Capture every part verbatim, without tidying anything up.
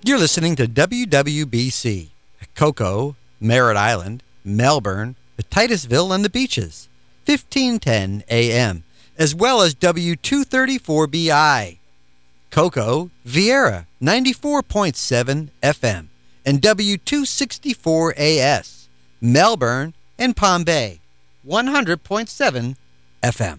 You're listening to W W B C, Cocoa, Merritt Island, Melbourne, Titusville, and the Beaches, fifteen ten A M, as well as W two thirty-four B I, Cocoa, Vieira, ninety-four point seven F M, and W two sixty-four A S, Melbourne and Palm Bay, one hundred point seven F M.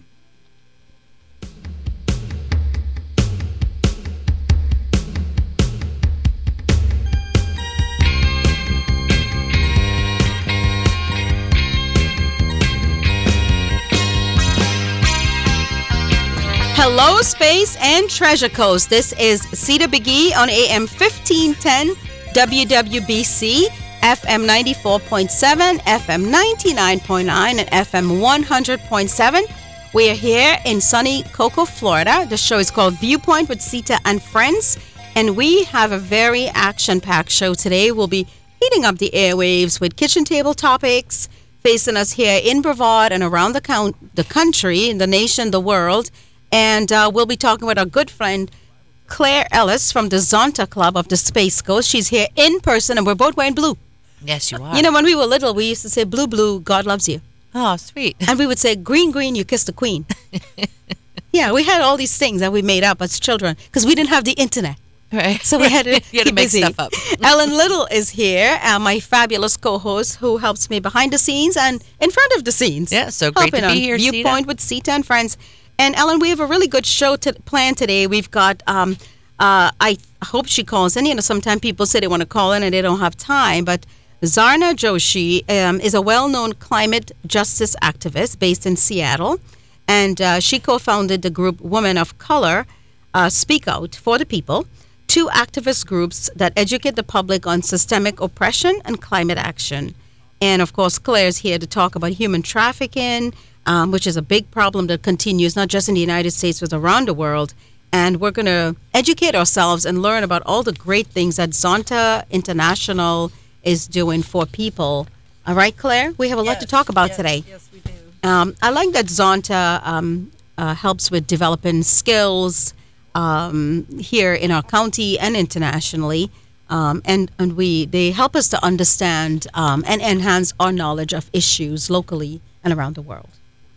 Hello, Space and Treasure Coast. This is Cedar McGee on A M fifteen ten W W B C, F M ninety-four point seven, F M ninety-nine point nine, and F M one hundred point seven. We are here in sunny Cocoa, Florida. The show is called Viewpoint with Sita and Friends, and we have a very action-packed show today. We'll be heating up the airwaves with kitchen table topics facing us here in Brevard and around the, count- the country, the nation, the world. And uh, we'll be talking with our good friend, Claire Ellis from the Zonta Club of the Space Coast. She's here in person, and we're both wearing blue. Yes, you are. You know, when we were little, we used to say, blue, blue, God loves you. Oh, sweet. And we would say, green, green, you kiss the queen. Yeah, we had all these things that we made up as children because we didn't have the internet. Right. So we had to, you had to keep make busy. stuff up. Ellen Little is here, uh, my fabulous co-host who helps me behind the scenes and in front of the scenes. Yeah, so great to be on here, Viewpoint Sita. with Sita and Friends. And Ellen, we have a really good show to planned today. We've got, um, uh, I hope she calls in. You know, sometimes people say they want to call in and they don't have time. But Zarna Joshi um, is a well-known climate justice activist based in Seattle. And uh, she co-founded the group Women of Color, uh, Speak Out for the People, two activist groups that educate the public on systemic oppression and climate action. And, of course, Claire's here to talk about human trafficking, Um, which is a big problem that continues not just in the United States, but around the world. And we're going to educate ourselves and learn about all the great things that Zonta International is doing for people. All right, Claire? We have a yes, lot to talk about yes, today. Yes, we do. Um, I like that Zonta um, uh, helps with developing skills um, here in our county and internationally. Um, and and we they help us to understand um, and enhance our knowledge of issues locally and around the world.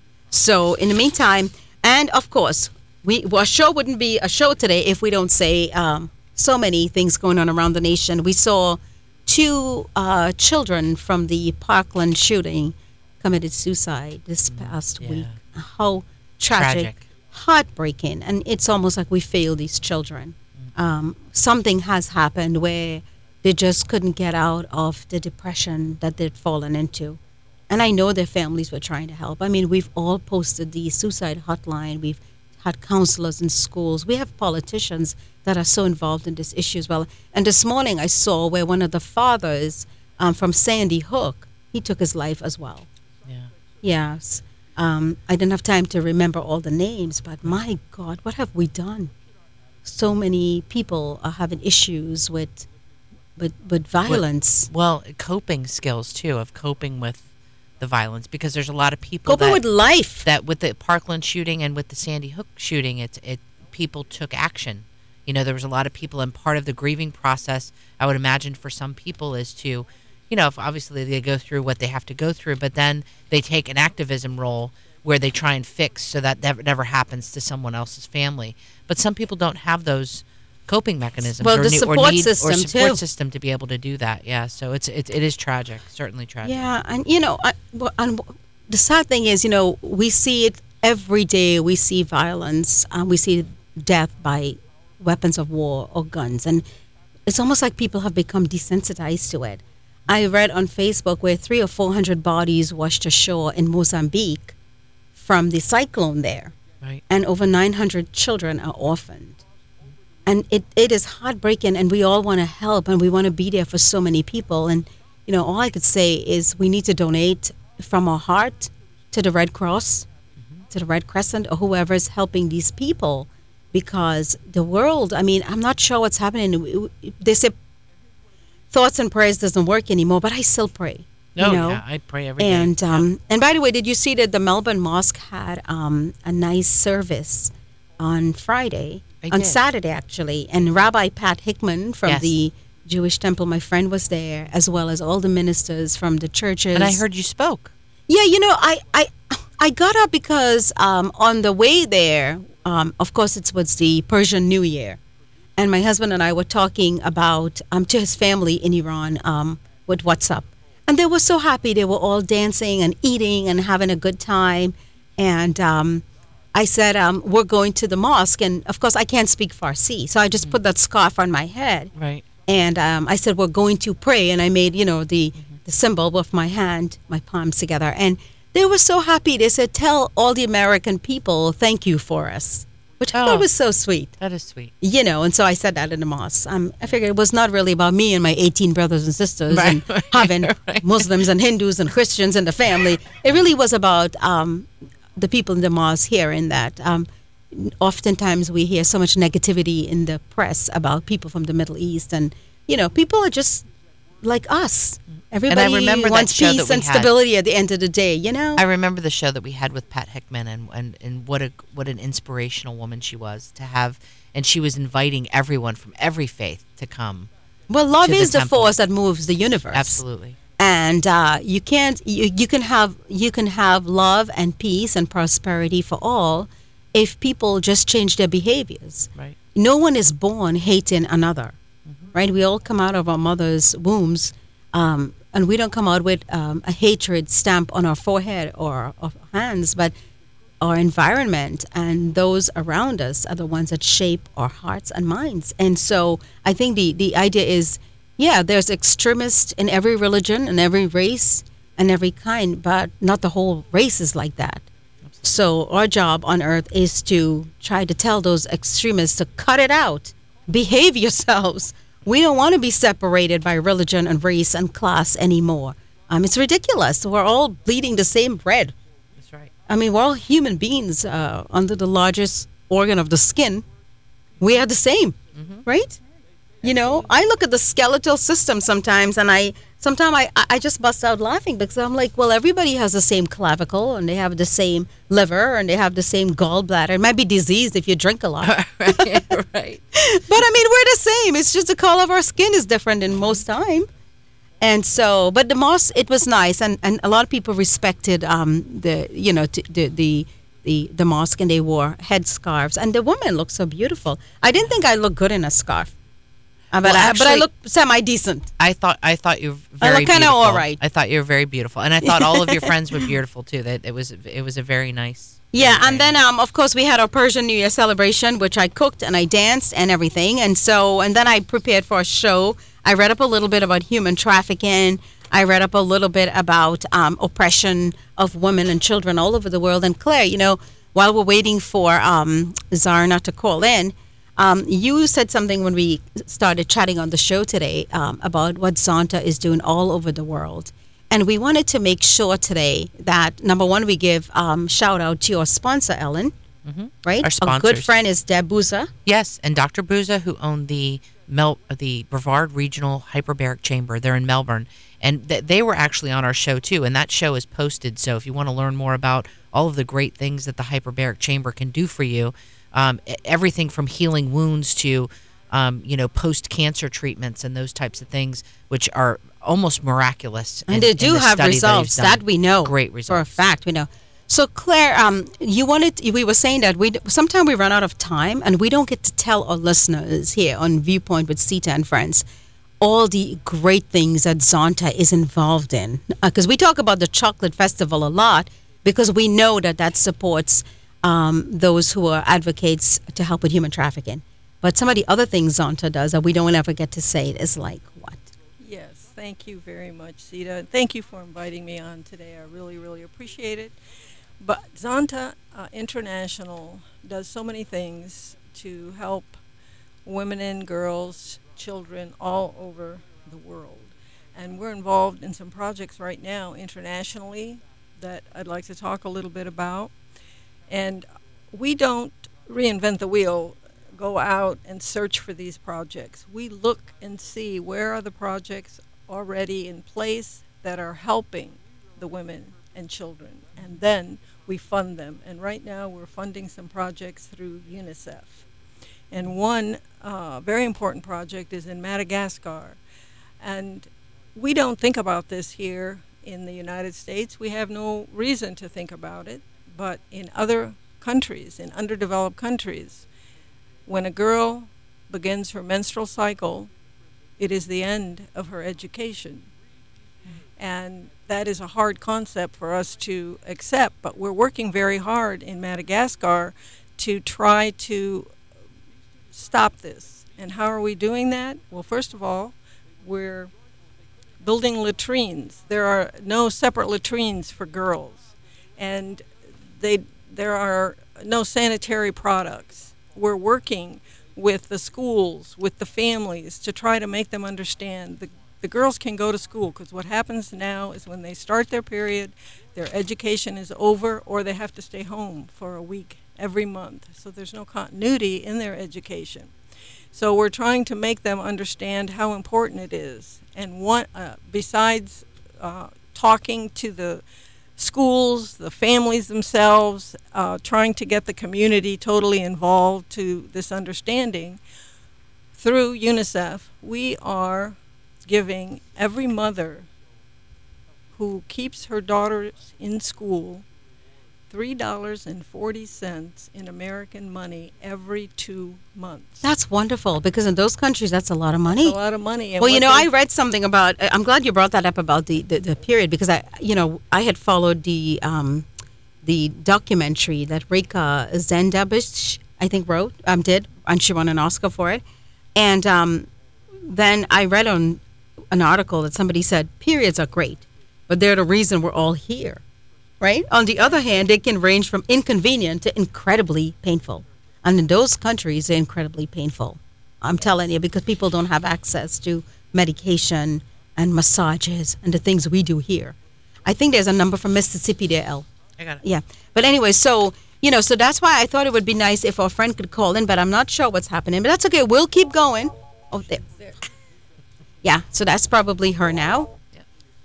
So in the meantime, and of course, we well, our show wouldn't be a show today if we don't say um, so many things going on around the nation. We saw two uh, children from the Parkland shooting committed suicide this past yeah. week. How tragic, Tragic. heartbreaking, and it's almost like we failed these children. Um, something has happened where they just couldn't get out of the depression that they'd fallen into. And I know their families were trying to help. I mean, we've all posted the suicide hotline. We've had counselors in schools. We have politicians that are so involved in this issue as well. And this morning I saw where one of the fathers um, from Sandy Hook, he took his life as well. Yeah. Yes. Um, I didn't have time to remember all the names, but my God, what have we done? So many people are having issues with, with, with violence. With, well, coping skills, too, of coping with the violence, because there's a lot of people Coping that, with life. that with the Parkland shooting and with the Sandy Hook shooting, it's it people took action. You know, there was a lot of people, and part of the grieving process, I would imagine for some people, is to, you know, if obviously they go through what they have to go through, but then they take an activism role where they try and fix so that that never happens to someone else's family. But some people don't have those coping mechanisms Well, or, the ne- support or need system, or support too. system to be able to do that. Yeah, so it's it, it is tragic, certainly tragic. Yeah, and you know, I, well, and the sad thing is, you know, we see it every day. We see violence. Um, we see death by weapons of war or guns, and it's almost like people have become desensitized to it. I read on Facebook where three or four hundred bodies washed ashore in Mozambique from the cyclone there, Right. and over nine hundred children are orphaned. And it, it is heartbreaking, and we all want to help, and we want to be there for so many people. And, you know, all I could say is we need to donate from our heart to the Red Cross, mm-hmm. to the Red Crescent, or whoever is helping these people, because the world, I mean, I'm not sure what's happening. They say thoughts and prayers doesn't work anymore, but I still pray. No, you know? yeah, I pray every day. And um, and by the way, did you see that the Melbourne Mosque had um, a nice service on Friday I on did. Saturday, actually. And Rabbi Pat Hickman from Yes. the Jewish temple, my friend, was there, as well as all the ministers from the churches. And I heard you spoke. Yeah, you know, I I, I got up because um, on the way there, um, of course, it was the Persian New Year, and my husband and I were talking about um, to his family in Iran um, with what's up, and they were so happy. They were all dancing and eating and having a good time, and um, I said, um, "We're going to the mosque," and of course, I can't speak Farsi, so I just Mm-hmm. put that scarf on my head. Right. And um, I said, we're going to pray. And I made, you know, the, the symbol with my hand, my palms together. And they were so happy. They said, tell all the American people thank you for us, which I Oh. thought was so sweet. That is sweet. You know, and so I said that in the mosque. Um, I figured it was not really about me and my eighteen brothers and sisters Right. and having Right. Muslims and Hindus and Christians in the family. It really was about um, the people in the mosque hearing that. Um, oftentimes we hear so much negativity in the press about people from the Middle East, and you know, people are just like us. Everybody remember that wants show that peace we and had. stability at the end of the day. You know, I remember the show that we had with Pat Hickman, and, and, and what a what an inspirational woman she was to have, and she was inviting everyone from every faith to come. well, love to the is the temple. force that moves the universe. Absolutely. And uh, you can't you, you can have you can have love and peace and prosperity for all if people just change their behaviors. Right. No one is born hating another, right? We all come out of our mother's wombs, um, and we don't come out with um, a hatred stamp on our forehead or our hands, but our environment and those around us are the ones that shape our hearts and minds. And so I think the, the idea is, yeah, there's extremists in every religion and every race and every kind, but not the whole race is like that. So our job on earth is to try to tell those extremists to cut it out. Behave yourselves. We don't want to be separated by religion and race and class anymore. Um, it's ridiculous. We're all bleeding the same bread. That's right. I mean, we're all human beings uh, under the largest organ of the skin. We are the same, right? You know, I look at the skeletal system sometimes, and I sometimes I, I just bust out laughing because I'm like, well, everybody has the same clavicle, and they have the same liver, and they have the same gallbladder. It might be diseased if you drink a lot, right. Right. but I mean, we're the same. It's just the color of our skin is different in most time. And so, but the mosque, it was nice, and, and a lot of people respected um, the, you know, t- the, the the the mosque, and they wore headscarves, and the woman looked so beautiful. I didn't think I looked good in a scarf, uh, but Well, I, but I actually- look semi decent. I thought I thought you were very look kinda beautiful. all right. I thought you were very beautiful, and I thought all of your friends were beautiful too. That it was it was a very nice. Yeah, very, and very then um, of course we had our Persian New Year celebration, which I cooked and I danced and everything, and so and then I prepared for a show. I read up a little bit about human trafficking. I read up a little bit about um, oppression of women and children all over the world. And Claire, you know, while we're waiting for um, Zarna to call in, um, you said something when we started chatting on the show today um, about what Zonta is doing all over the world. And we wanted to make sure today that, number one, we give um, shout out to our sponsor, Ellen, right? Our A good sponsors. friend is Deb Buza. Yes, and Doctor Buza, who owned the Mel the Brevard Regional Hyperbaric Chamber, they're in Melbourne, and th- they were actually on our show too. And that show is posted. So if you want to learn more about all of the great things that the Hyperbaric Chamber can do for you, um, e- everything from healing wounds to um, you know post cancer treatments and those types of things, which are almost miraculous. And in- they in do the have study results. they've That, done. we know. Great For a results. fact, we know. So, Claire, um, you wanted, we were saying that we sometimes we run out of time and we don't get to tell our listeners here on Viewpoint with Sita and Friends all the great things that Zonta is involved in. Because we talk about the Chocolate Festival a lot because we know that that supports um, those who are advocates to help with human trafficking. But some of the other things Zonta does that we don't ever get to say is like what? Yes, thank you very much, Sita. Thank you for inviting me on today. I really, really appreciate it. But Zonta uh, International does so many things to help women and girls, children all over the world. And we're involved in some projects right now internationally that I'd like to talk a little bit about. And we don't reinvent the wheel, go out and search for these projects. We look and see where are the projects already in place that are helping the women and children, and then we fund them. And right now we're funding some projects through UNICEF. And one uh, very important project is in Madagascar. And we don't think about this here in the United States. We have no reason to think about it. But in other countries, in underdeveloped countries, when a girl begins her menstrual cycle, it is the end of her education. And that is a hard concept for us to accept, but we're working very hard in Madagascar to try to stop this. And how are we doing that? Well, first of all, we're building latrines. There are no separate latrines for girls, and they there are no sanitary products. We're working with the schools, with the families, to try to make them understand the the girls can go to school, because what happens now is when they start their period, their education is over, or they have to stay home for a week every month. So there's no continuity in their education. So we're trying to make them understand how important it is. And one, uh, besides uh, talking to the schools, the families themselves, uh, trying to get the community totally involved to this understanding, through UNICEF, we are giving every mother who keeps her daughters in school three dollars and forty cents in American money every two months. That's wonderful, because in those countries, that's a lot of money. That's a lot of money. And well, you what know, they- I read something about, I'm glad you brought that up about the, the, the period, because I, you know, I had followed the um, the documentary that Reka Zendabich, I think, wrote, um, did, and she won an Oscar for it. And um, then I read on an article that somebody said periods are great, but they're the reason we're all here, right? On the other hand, they can range from inconvenient to incredibly painful. And in those countries, they're incredibly painful. I'm telling you, because people don't have access to medication and massages and the things we do here. I think there's a number from Mississippi there, El. I got it. Yeah. But anyway, so, you know, so that's why I thought it would be nice if our friend could call in, but I'm not sure what's happening. But that's okay. We'll keep going. Oh, there. Yeah, so that's probably her now. Yeah.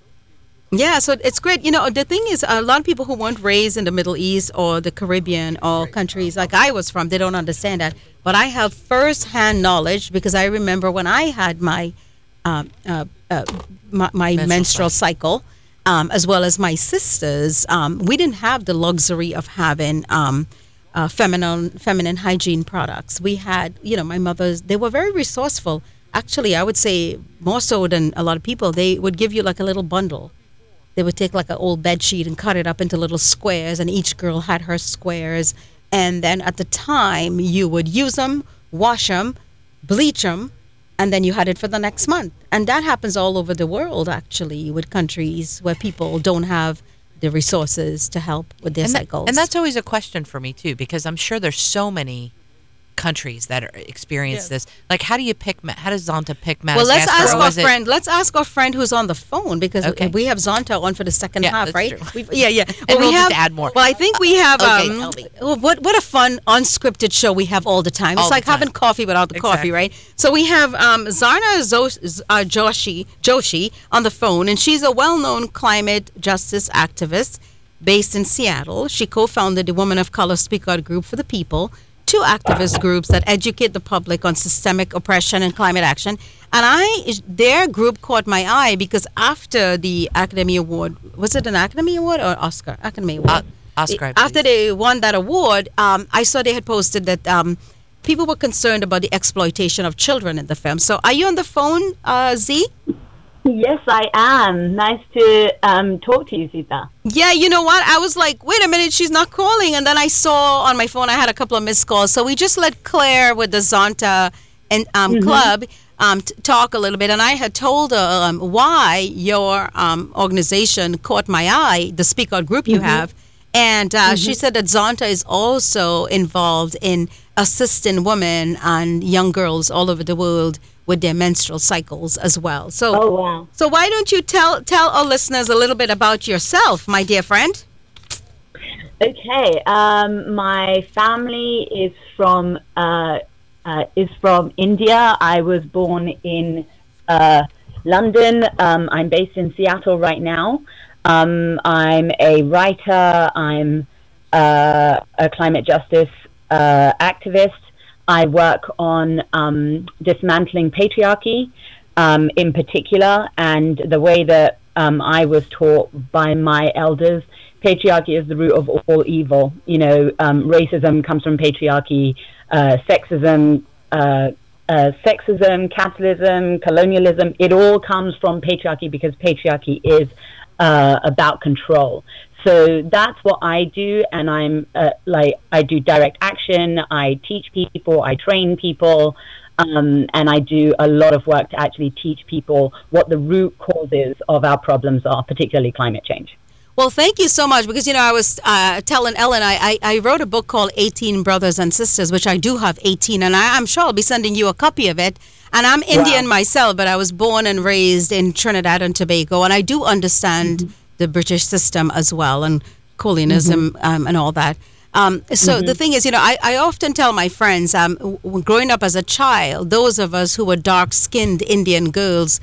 Yeah, so it's great. You know, the thing is, a lot of people who weren't raised in the Middle East or the Caribbean or countries like I was from, they don't understand that. But I have first-hand knowledge, because I remember when I had my um, uh, uh, my, my menstrual, menstrual cycle, um, as well as my sisters, um, we didn't have the luxury of having um, uh, feminine feminine hygiene products. We had, you know, my mothers, they were very resourceful. Actually, I would say more so than a lot of people, they would give you like a little bundle. They would take like an old bed sheet and cut it up into little squares, and each girl had her squares. And then at the time, you would use them, wash them, bleach them, and then you had it for the next month. And that happens all over the world, actually, with countries where people don't have the resources to help with their and that- cycles. and that's always a question for me too, because I'm sure there's so many countries that are, experience Yes. this. Like, how do you pick? Ma- How does Zonta pick Well, Madagascar? let's ask Or our was it- friend. Let's ask our friend who's on the phone, because Okay. we have Zonta on for the second Yeah, half, that's right? true. We've, yeah, yeah. And we'll we just have, add more. Well, I think we have. Okay, um, Elby. oh, what what a fun unscripted show we have all the time. All It's the like having time. coffee without the Exactly. coffee, right? So we have um, Zarna Zo- uh, Joshi Joshi on the phone, and she's a well-known climate justice activist based in Seattle. She co-founded the Women of Color Speak Out Group for the People, two activist groups that educate the public on systemic oppression and climate action. And I, their group caught my eye because after the Academy Award, was it an Academy Award or Oscar? Academy Award. Uh, Oscar, I After believe. they won that award, um, I saw they had posted that um, people were concerned about the exploitation of children in the film. So are you on the phone, uh, Z? Yes, I am. Nice to um, talk to you, Sita. Yeah, you know what? I was like, wait a minute, she's not calling. And then I saw on my phone, I had a couple of missed calls. So we just let Claire with the Zonta and um, club um, t- talk a little bit. And I had told her um, why your um, organization caught my eye, the Speak Out group you have. And uh, she said that Zonta is also involved in assisting women and young girls all over the world with their menstrual cycles as well. So, Oh, wow. so why don't you tell tell our listeners a little bit about yourself, my dear friend? Okay. Um, my family is from uh, uh, is from India. I was born in uh, London. Um, I'm based in Seattle right now. Um, I'm a writer. I'm uh, a climate justice uh, activist. I work on um, dismantling patriarchy um, in particular, and the way that um, I was taught by my elders, patriarchy is the root of all evil. You know, um, racism comes from patriarchy, uh, sexism, uh, uh, sexism, capitalism, colonialism. It all comes from patriarchy because patriarchy is uh, about control. So that's what I do, and I'm uh, like I do direct action. I teach people, I train people, um, and I do a lot of work to actually teach people what the root causes of our problems are, particularly climate change. Well, thank you so much, because, you know, I was uh, telling Ellen, I, I, I wrote a book called eighteen Brothers and Sisters, which I do have eighteen, and I, I'm sure I'll be sending you a copy of it. And I'm Indian wow. myself, but I was born and raised in Trinidad and Tobago, and I do understand mm-hmm. the British system as well, and colonialism mm-hmm. um, and all that. Um, so mm-hmm. the thing is, you know, I, I often tell my friends, um, w- growing up as a child, those of us who were dark-skinned Indian girls,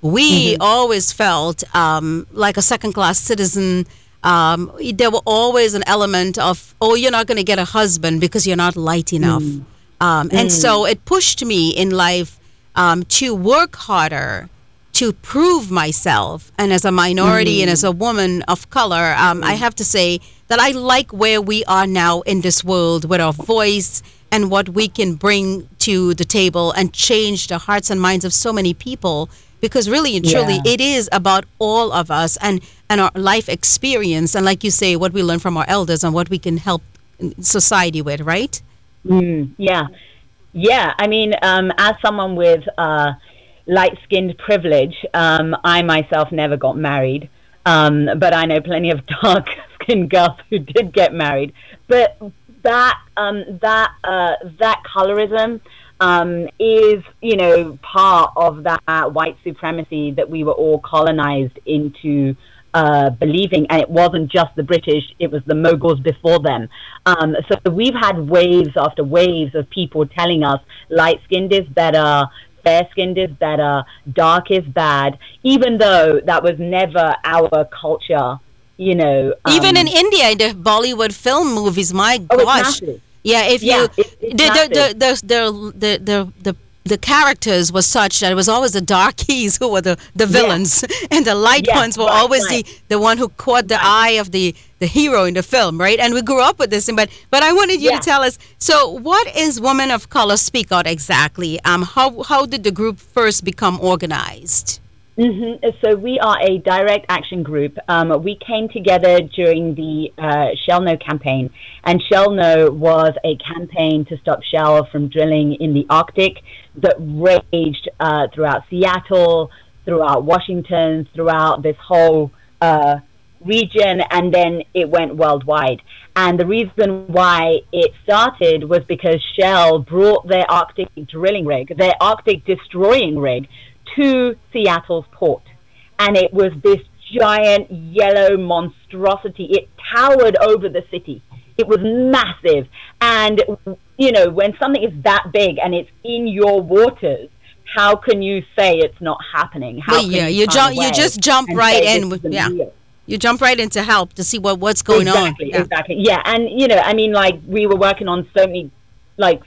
we mm-hmm. always felt um, like a second-class citizen. Um, there were always an element of, oh, you're not going to get a husband because you're not light enough. Mm. Um, and mm. so it pushed me in life um, to work harder, to prove myself. And as a minority mm. and as a woman of color, um, mm. I have to say that I like where we are now in this world with our voice and what we can bring to the table and change the hearts and minds of so many people. Because really and truly, yeah. it is about all of us and, and our life experience. And like you say, what we learn from our elders and what we can help society with, right? Mm, yeah. Yeah. I mean, um, as someone with uh, light-skinned privilege, um, I myself never got married. Um, but I know plenty of dark-skinned girls who did get married. But that, um, that, uh, that colorism... Um, is, you know, part of that white supremacy that we were all colonized into uh, believing. And it wasn't just the British, it was the Mughals before them. Um, so we've had waves after waves of people telling us light-skinned is better, fair-skinned is better, dark is bad, even though that was never our culture, you know. Um, even in India, the Bollywood film movies, my oh, gosh. Exactly. Yeah, if yeah, you it's, it's the, the, the, the the the the the characters was such that it was always the darkies who were the, the villains, yeah. and the light yeah, ones were right, always right. the, the one who caught the right. eye of the, the hero in the film, right? And we grew up with this, but but I wanted you yeah. to tell us. So, what is Women of Color Speak Out exactly? Um, how how did the group first become organized? Mm-hmm. So we are a direct action group. Um, we came together during the uh, Shell No campaign, and Shell No was a campaign to stop Shell from drilling in the Arctic that raged uh, throughout Seattle, throughout Washington, throughout this whole uh, region, and then it went worldwide. And the reason why it started was because Shell brought their Arctic drilling rig, their Arctic destroying rig, to Seattle's port, and it was this giant yellow monstrosity. It towered over the city. It was massive, and you know, when something is that big and it's in your waters, how can you say it's not happening? How well, yeah, you, you jump, you just jump right in. Yeah, real? You jump right in to help to see what what's going exactly, on. Exactly, yeah. yeah, and you know, I mean, like we were working on so many, like.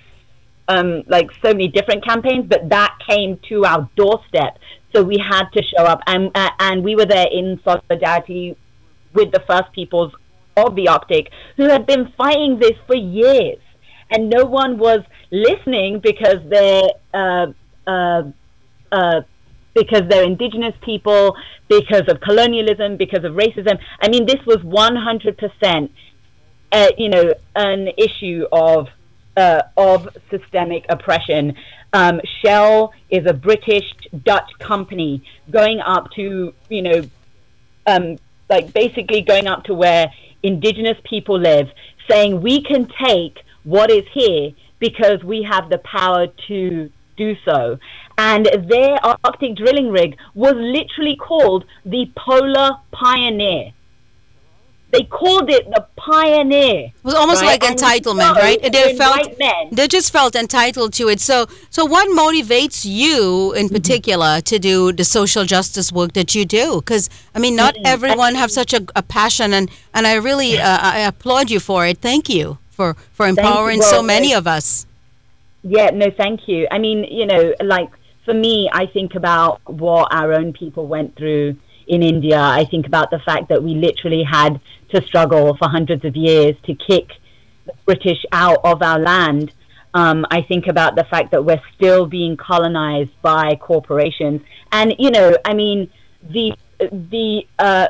Um, like so many different campaigns, but that came to our doorstep, so we had to show up, and uh, and we were there in solidarity with the First Peoples of the Arctic, who had been fighting this for years, and no one was listening because they're uh, uh, uh, because they're indigenous people, because of colonialism, because of racism. I mean, this was one hundred percent, uh, you know, an issue of. Uh, of systemic oppression. Um, Shell is a British Dutch company going up to, you know, um, like basically going up to where indigenous people live, saying we can take what is here because we have the power to do so. And their Arctic drilling rig was literally called the Polar Pioneer. They called it the Pioneer. It was almost right? like and entitlement, so, right? They felt men, they just felt entitled to it. So, so what motivates you in particular mm-hmm. to do the social justice work that you do? Because I mean, not mm-hmm. everyone have such a, a passion, and and I really uh, I applaud you for it. Thank you for for empowering well, so many of us. Yeah, no, thank you. I mean, you know, like for me, I think about what our own people went through in India. I think about the fact that we literally had to struggle for hundreds of years to kick the British out of our land. Um, I think about the fact that we're still being colonized by corporations, and you know, I mean, the the uh,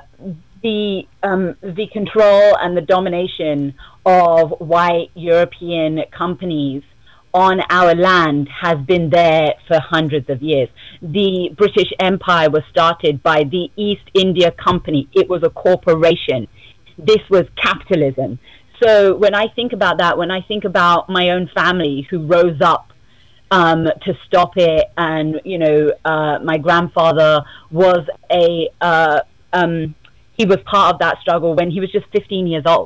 the um, the control and the domination of white European companies on our land has been there for hundreds of years. The British Empire was started by the East India Company. It was a corporation. This was capitalism. So when I think about that, when I think about my own family who rose up um, to stop it, and, you know, uh, my grandfather was a, uh, um, he was part of that struggle when he was just fifteen years old.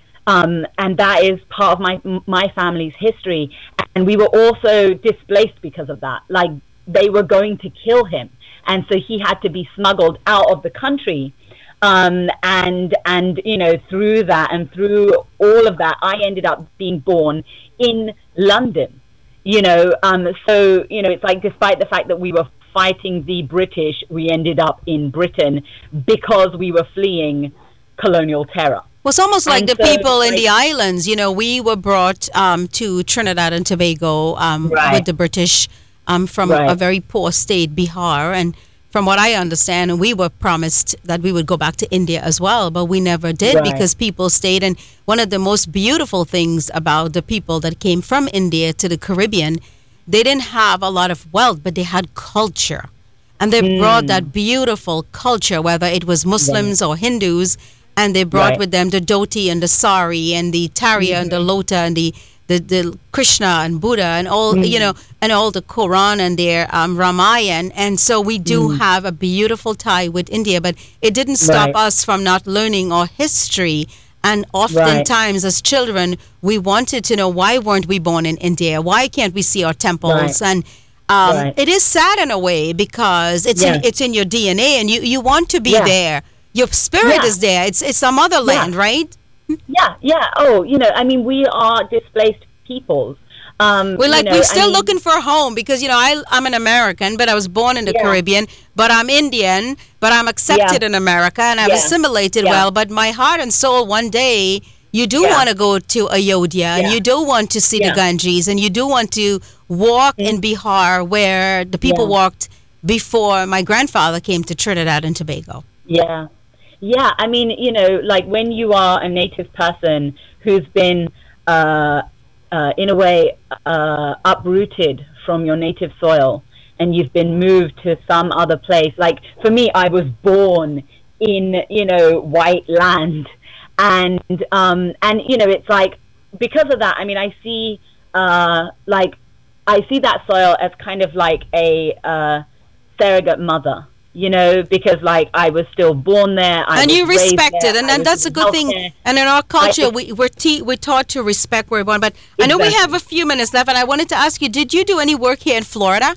Um, and that is part of my my family's history. And we were also displaced because of that. Like, they were going to kill him. And so he had to be smuggled out of the country. Um, and, and, you know, through that and through all of that, I ended up being born in London, you know. Um, so, you know, it's like, despite the fact that we were fighting the British, we ended up in Britain because we were fleeing colonial terror. Well, it's almost like And the so, people in like- the islands. You know, we were brought um, to Trinidad and Tobago um, Right. with the British um, from Right. a very poor state, Bihar. And from what I understand, we were promised that we would go back to India as well, but we never did Right. because people stayed. And one of the most beautiful things about the people that came from India to the Caribbean, they didn't have a lot of wealth, but they had culture. And they brought that beautiful culture, whether it was Muslims or Hindus, and they brought Right. with them the dhoti and the sari and the tarya and the lota and the, the, the Krishna and Buddha and all, you know, and all the Quran and their um, Ramayan. And so we do have a beautiful tie with India, but it didn't stop Right. us from not learning our history. And oftentimes as children, we wanted to know, why weren't we born in India? Why can't we see our temples? Right. And um, Right. it is sad in a way because it's in, Yeah. it's in your D N A, and you, you want to be Yeah. there. Your spirit Yeah. is there. It's it's a motherland, right? Yeah, yeah. Oh, you know, I mean, we are displaced peoples. Um, We're you like know, we're I still mean, looking for a home because you know I I'm an American, but I was born in the Yeah. Caribbean. But I'm Indian, but I'm accepted Yeah. in America, and I've Yeah. assimilated Yeah. well. But my heart and soul, one day, you do Yeah. want to go to Ayodhya, and Yeah. you do want to see the Yeah. Ganges, and you do want to walk in Bihar where the people Yeah. walked before my grandfather came to Trinidad and Tobago. Yeah. Yeah, I mean, you know, like when you are a native person who's been, uh, uh, in a way, uh, uprooted from your native soil and you've been moved to some other place. Like for me, I was born in, you know, white land. And, um, and, you know, it's like, because of that, I mean, I see, uh, like, I see that soil as kind of like a, uh, surrogate mother. You know, because like I was still born there, I and was you raised respect there, it, and, I and was that's a in good thing. healthcare. And in our culture, I- we we're, te- we're taught to respect where we're born. But I know we Exactly. have a few minutes left, and I wanted to ask you: did you do any work here in Florida?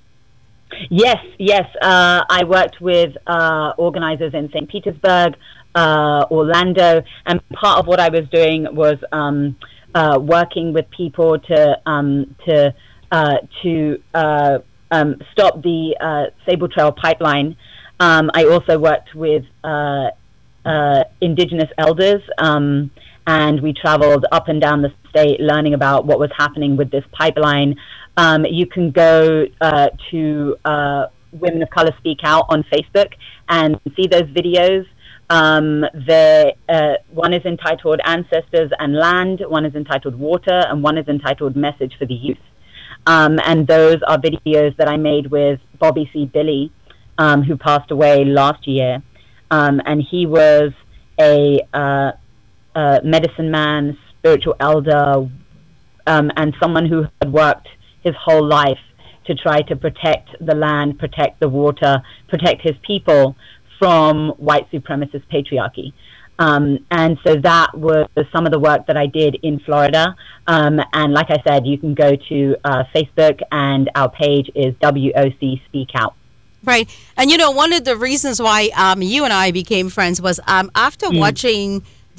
Yes, yes. Uh, I worked with uh, organizers in Saint Petersburg, uh, Orlando, and part of what I was doing was um, uh, working with people to um, to uh, to uh, um, stop the uh, Sable Trail pipeline. Um, I also worked with uh, uh, indigenous elders, um, and we traveled up and down the state learning about what was happening with this pipeline. Um, you can go uh, to uh, Women of Color Speak Out on Facebook and see those videos. Um, the, uh, one is entitled Ancestors and Land, one is entitled Water, and one is entitled Message for the Youth. Um, and those are videos that I made with Bobby C. Billy, um, who passed away last year. Um, and he was a, uh, a medicine man, spiritual elder, um, and someone who had worked his whole life to try to protect the land, protect the water, protect his people from white supremacist patriarchy. Um, and so that was some of the work that I did in Florida. Um, and like I said, you can go to uh, Facebook, and our page is W O C Speak Out. Right. And you know, one of the reasons why um, you and I became friends was um, after Mm. watching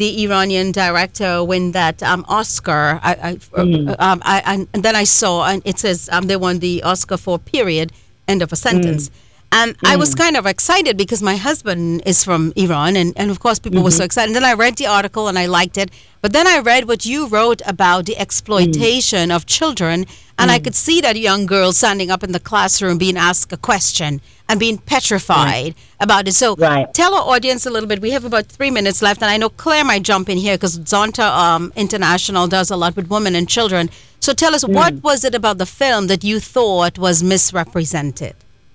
the Iranian director win that um, Oscar. I, I, Mm. um, I, and and then I saw, and it says um, they won the Oscar for period, end of a sentence. And I was kind of excited because my husband is from Iran, and, and of course people were so excited. And then I read the article and I liked it. But then I read what you wrote about the exploitation of children, and I could see that young girl standing up in the classroom being asked a question and being petrified about it. So Right. tell our audience a little bit. We have about three minutes left, and I know Claire might jump in here because Zonta um, International does a lot with women and children. So tell us, what was it about the film that you thought was misrepresented?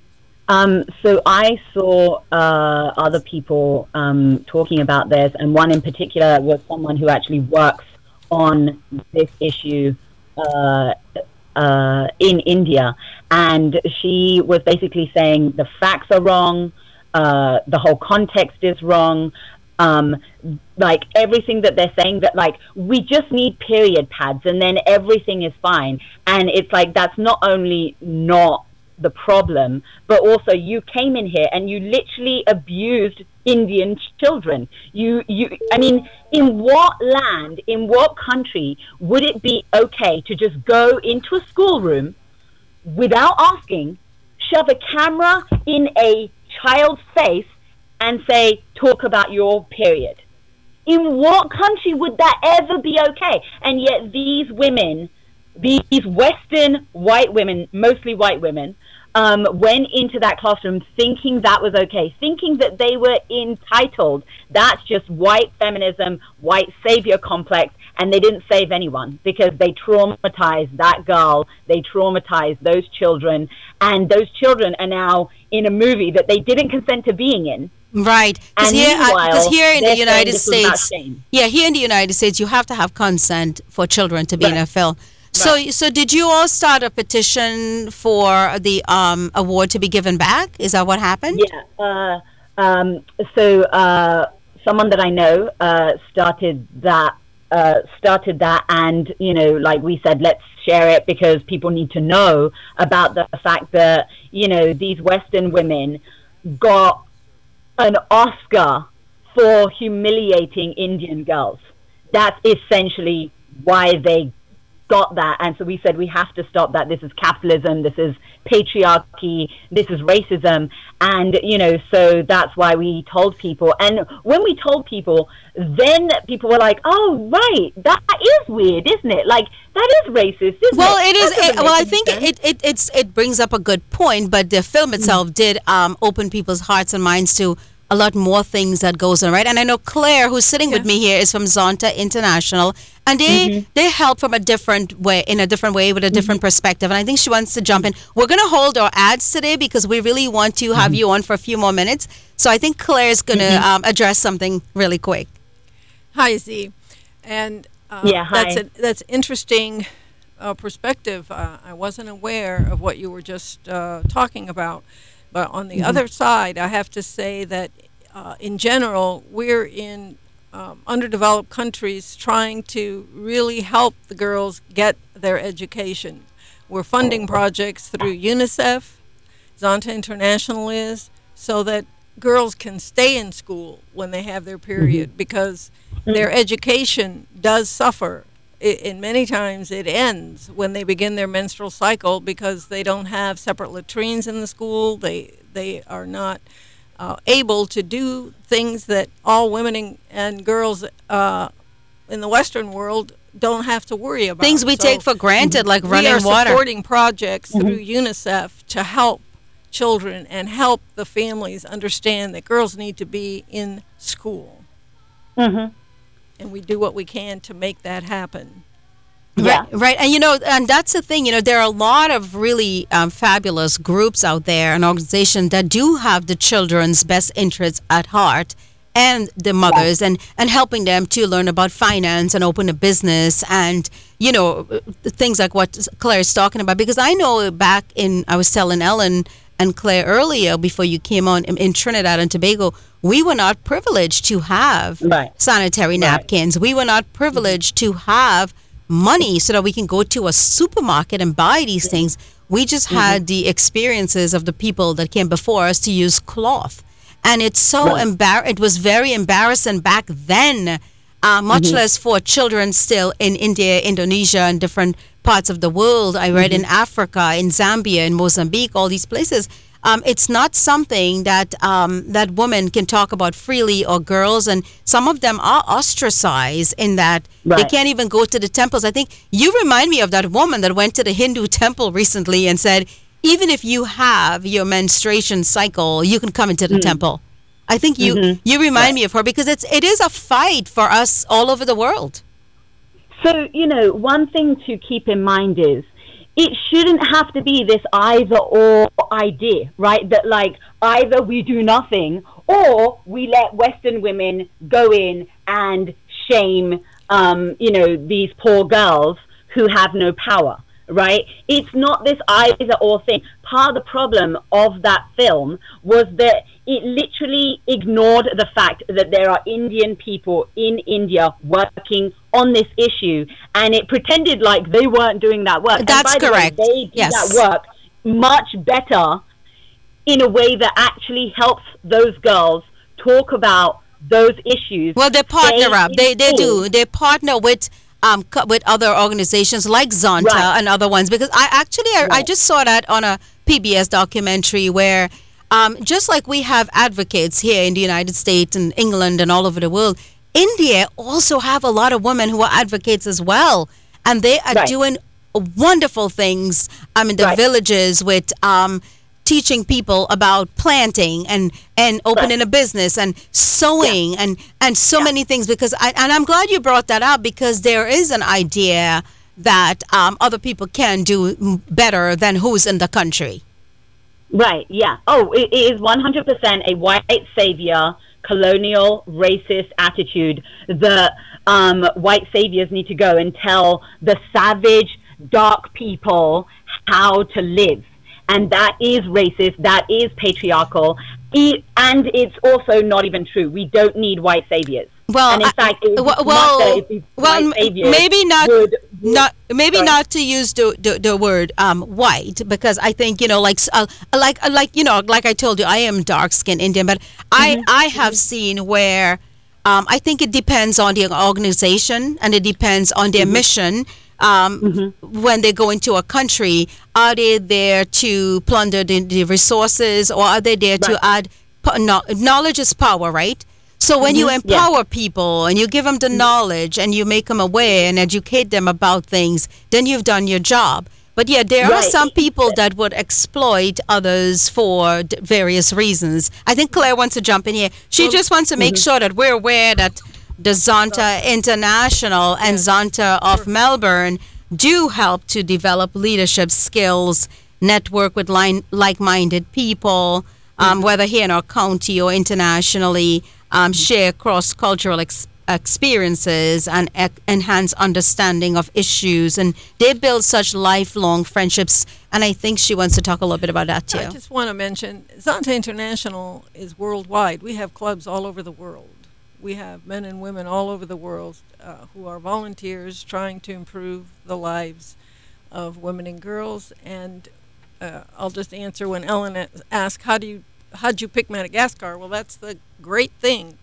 Um, so I saw uh, other people um, talking about this, and one in particular was someone who actually works on this issue uh, uh, in India, and she was basically saying the facts are wrong, uh, the whole context is wrong. Um, like everything that they're saying, that like we just need period pads and then everything is fine, and it's like that's not only not the problem, but also you came in here and you literally abused Indian children. You, you, I mean, in what land, in what country would it be okay to just go into a schoolroom without asking, shove a camera in a child's face and say, talk about your period? In what country would that ever be okay? And yet these women, these Western white women, mostly white women, um, went into that classroom thinking that was okay, thinking that they were entitled. That's just white feminism, white savior complex, and they didn't save anyone because they traumatized that girl, they traumatized those children, and those children are now in a movie that they didn't consent to being in. Right, because And here, meanwhile, because here in the they're saying United this was about States, shame. yeah, here in the United States, you have to have consent for children to be in Right. a film. So, so did you all start a petition for the um, award to be given back? Is that what happened? Yeah. Uh, um, so uh, someone that I know uh, started that. Uh, started that, and you know, like we said, let's share it because people need to know about the fact that you know these Western women got an Oscar for humiliating Indian girls. That's essentially why they got that. And so we said we have to stop that. This is capitalism, this is patriarchy, this is racism. And you know, so that's why we told people. And when we told people, then people were like, oh right, that is weird, isn't it? Like that is racist, isn't Well, it? it is. That doesn't It, well, I make any think sense. it, it it's it brings up a good point. But the film itself did um, open people's hearts and minds to a lot more things that goes on, right? And I know Claire, who's sitting with Yes. me here, is from Zonta International, and they they help from a different way, in a different way, with a different perspective. And I think she wants to jump in. We're going to hold our ads today because we really want to have you on for a few more minutes. So I think Claire's going to um, address something really quick. Hi, Z. And uh, Yeah, hi. that's a, that's interesting uh, perspective. Uh, I wasn't aware of what you were just uh, talking about. But on the other side, I have to say that uh, in general, we're in um, underdeveloped countries trying to really help the girls get their education. We're funding projects through UNICEF, Zonta International is, so that girls can stay in school when they have their period because their education does suffer. I- and many times it ends when they begin their menstrual cycle because they don't have separate latrines in the school. They they are not uh, able to do things that all women and, and girls uh, in the Western world don't have to worry about. Things we So take for granted, like we running are water. supporting projects through UNICEF to help children and help the families understand that girls need to be in school. Mhm. And we do what we can to make that happen. Yeah. Right, right. And, you know, and that's the thing, you know, there are a lot of really um, fabulous groups out there and organizations that do have the children's best interests at heart and the mothers and, and helping them to learn about finance and open a business and, you know, uh, things like what Claire is talking about. Because I know back in, I was telling Ellen and Claire earlier before you came on, in, in Trinidad and Tobago, we were not privileged to have Right. sanitary napkins. We were not privileged to have money so that we can go to a supermarket and buy these things. We just had the experiences of the people that came before us to use cloth. And it's so Right. embar- it was very embarrassing back then uh, much Mm-hmm. less for children still in India, Indonesia, and different parts of the world. I read Mm-hmm. in Africa, in Zambia, in Mozambique, all these places. Um, it's not something that um, that women can talk about freely, or girls, and some of them are ostracized in that they Right. can't even go to the temples. I think you remind me of that woman that went to the Hindu temple recently and said, even if you have your menstruation cycle, you can come into the temple. I think you Mhm. you remind Right. me of her because it's it is a fight for us all over the world. So, you know, one thing to keep in mind is it shouldn't have to be this either or idea, right? That like either we do nothing or we let Western women go in and shame, um, you know, these poor girls who have no power, right? It's not this either or thing. Part of the problem of that film was that it literally ignored the fact that there are Indian people in India working on this issue, and it pretended like they weren't doing that work. That's and by correct. The way, they do Yes. that work much better in a way that actually helps those girls talk about those issues. Well, they partner stay up. They they do. informed. They partner with um co- with other organizations like Zonta Right. and other ones because I actually I, I Right. just saw that on a P B S documentary where um just like we have advocates here in the United States and England and all over the world, India also have a lot of women who are advocates as well, and they are Right. doing wonderful things. Um, in the Right. villages with um teaching people about planting and and opening a business and sewing and and so Yeah. many things because I, and I'm glad you brought that up because there is an idea that um, other people can do m- better than who's in the country. Right, yeah. Oh, it it is one hundred percent a white savior, colonial, racist attitude that um, white saviors need to go and tell the savage, dark people how to live. And that is racist, that is patriarchal, e- and it's also not even true. We don't need white saviors. Well, and in I- fact, it would be well, much well, better if these well, white saviors maybe not, would, would not maybe sorry. not to use the, the, the word um, white because I think you know like s- uh, like uh, like you know like I told you I am dark skinned Indian, but I I have seen where um, I think it depends on the organization and it depends on their mission. Um, When they go into a country, are they there to plunder the, the resources, or are they there to Right. add po- no, knowledge is power, right? So when you Mhm, yeah. empower people and you give them the knowledge and you make them aware and educate them about things, then you've done your job. But yeah, there are Right. some people that would exploit others for d- various reasons. I think Claire wants to jump in here. She just wants to make sure that we're aware that the Zonta International and Zonta of Melbourne do help to develop leadership skills, network with line, like-minded people, um, whether here in our county or internationally, um, share cross-cultural ex- experiences and ec- enhance understanding of issues. And they build such lifelong friendships. And I think she wants to talk a little bit about that too. I just want to mention Zonta International is worldwide. We have clubs all over the world. We have men and women all over the world uh, who are volunteers trying to improve the lives of women and girls. And uh, I'll just answer when Ellen a- asked, "How do you how'd you pick Madagascar?" Well, that's the great thing.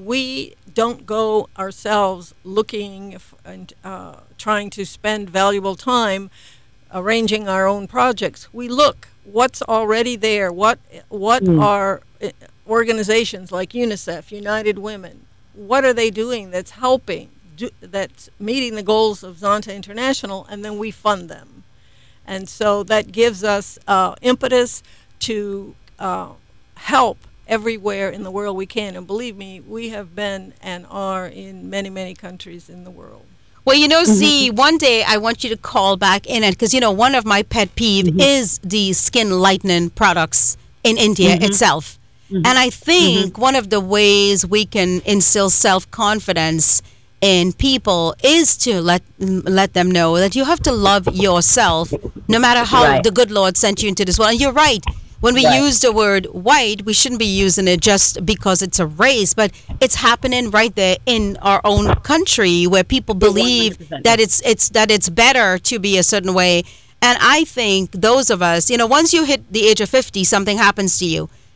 We don't go ourselves looking f- and uh, trying to spend valuable time arranging our own projects. We look what's already there. What what are uh, organizations like UNICEF, United Women? What are they doing that's helping, do, that's meeting the goals of Zonta International, and then we fund them. And so that gives us uh, impetus to uh, help everywhere in the world we can. And believe me, we have been and are in many, many countries in the world. Well, you know, Z, one day I want you to call back in it because, you know, one of my pet peeve is the skin lightening products in India itself. And I think one of the ways we can instill self-confidence in people is to let let them know that you have to love yourself no matter how Right. the good Lord sent you into this world. And you're right. When we Right. use the word white, we shouldn't be using it just because it's a race, but it's happening right there in our own country where people believe one hundred percent. that it's it's that it's better to be a certain way. And I think those of us, you know, once you hit the age of fifty, something happens to you.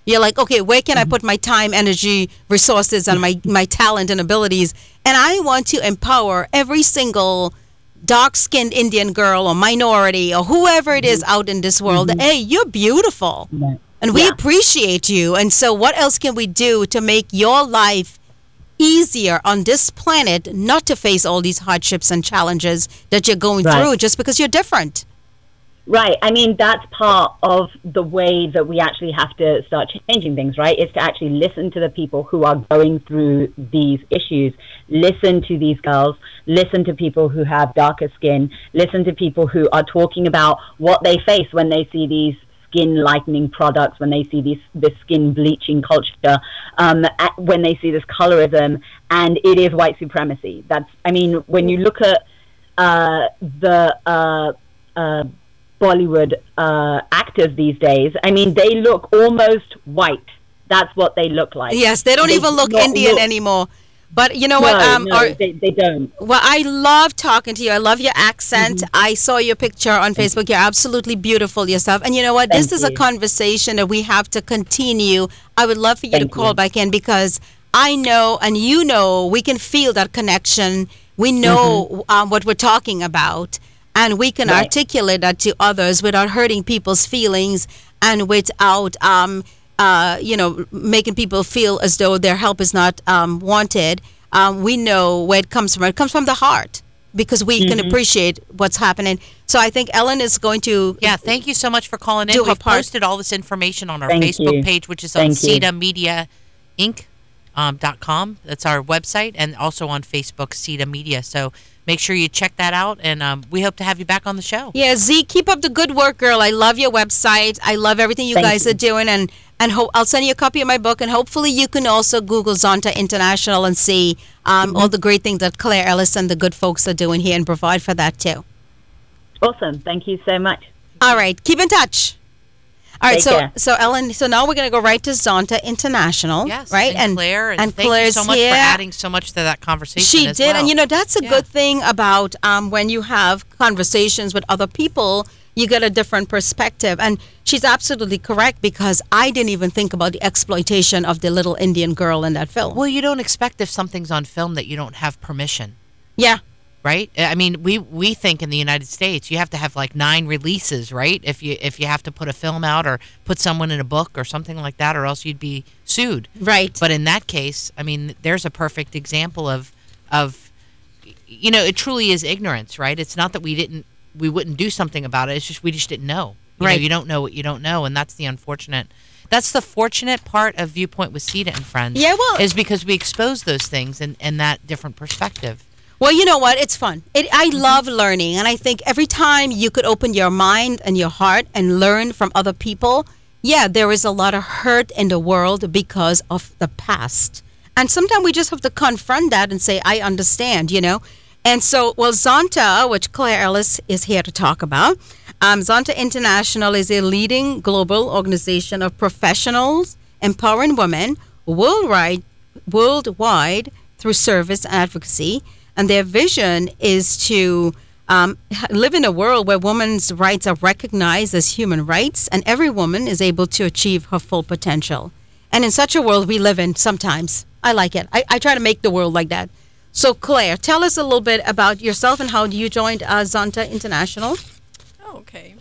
You're like, okay, where can I put my time, energy, resources, and my, my talent and abilities? And I want to empower every single dark-skinned Indian girl or minority or whoever it is out in this world. Mhm. Hey, you're beautiful. Right. And we Yeah. appreciate you. And so what else can we do to make your life easier on this planet, not to face all these hardships and challenges that you're going Right. through just because you're different? Right. I mean, that's part of the way that we actually have to start changing things, right? Is to actually listen to the people who are going through these issues. Listen to these girls. Listen to people who have darker skin. Listen to people who are talking about what they face when they see these skin lightening products, when they see this, this skin bleaching culture, um, a- when they see this colorism, and it is white supremacy. That's, I mean, when you look at uh, the uh, uh, Bollywood uh, actors these days, I mean, they look almost white. That's what they look like. Yes, they don't They even do look not Indian look- anymore. But you know No, what? Um, no, or- they, they don't. Well, I love talking to you. I love your accent. Mm-hmm. I saw your picture on Facebook. You're absolutely beautiful yourself. And you know what? Thank this is a you. conversation that we have to continue. I would love for you to Thank call you. back in because I know and you know we can feel that connection. We know um, what we're talking about. And we can Mm-hmm. Right. articulate that to others without hurting people's feelings and without, um, uh, you know, making people feel as though their help is not um, wanted. Um, we know where it comes from. It comes from the heart because we can appreciate what's happening. So I think Ellen is going to. Yeah, thank you so much for calling in. Do her We've part. posted all this information on our Thank Facebook you. page, which is on Thank you. C E D A Media Inc. Um, dot com. That's our website, and also on Facebook, C E D A Media. So make sure you check that out, and um, we hope to have you back on the show. Yeah, Z, keep up the good work, girl. I love your website. I love everything you Thank guys you. are doing, and and ho- I'll send you a copy of my book, and hopefully you can also Google Zonta International and see um, Mm-hmm. all the great things that Claire Ellis and the good folks are doing here, and provide for that too. Awesome. Thank you so much. All right, keep in touch. All right, Take so care. so Ellen, so now we're gonna go right to Zonta International, Yes, right? and, Claire, and, thank Claire's you so much here. for adding so much to that conversation. She as did, well. and you know that's a Yeah. good thing about um, when you have conversations with other people. You get a different perspective, and she's absolutely correct because I didn't even think about the exploitation of the little Indian girl in that film. Well, you don't expect if something's on film that you don't have permission, Yeah, right? I mean, we we think in the United States you have to have like nine releases, right? If you if you have to put a film out or put someone in a book or something like that, or else you'd be sued. right. But in that case, I mean, there's a perfect example of of you know, it truly is ignorance, right? It's not that we didn't we wouldn't do something about it. It's just we just didn't know. You Right. know, you don't know what you don't know, and that's the unfortunate. That's the fortunate part of Viewpoint with Sita and Friends. Yeah, well- is because we expose those things and and that different perspective. Well, you know what? It's fun. It, I love learning. And I think every time you could open your mind and your heart and learn from other people, yeah, there is a lot of hurt in the world because of the past. And sometimes we just have to confront that and say, I understand, you know? And so, well, Zonta, which Claire Ellis is here to talk about, um, Zonta International is a leading global organization of professionals empowering women worldwide, worldwide through service and advocacy. And their vision is to um, h- live in a world where women's rights are recognized as human rights and every woman is able to achieve her full potential. And in such a world we live in sometimes. I like it. I, I try to make the world like that. So, Claire, tell us a little bit about yourself and how you joined uh, Zonta International. Oh, okay.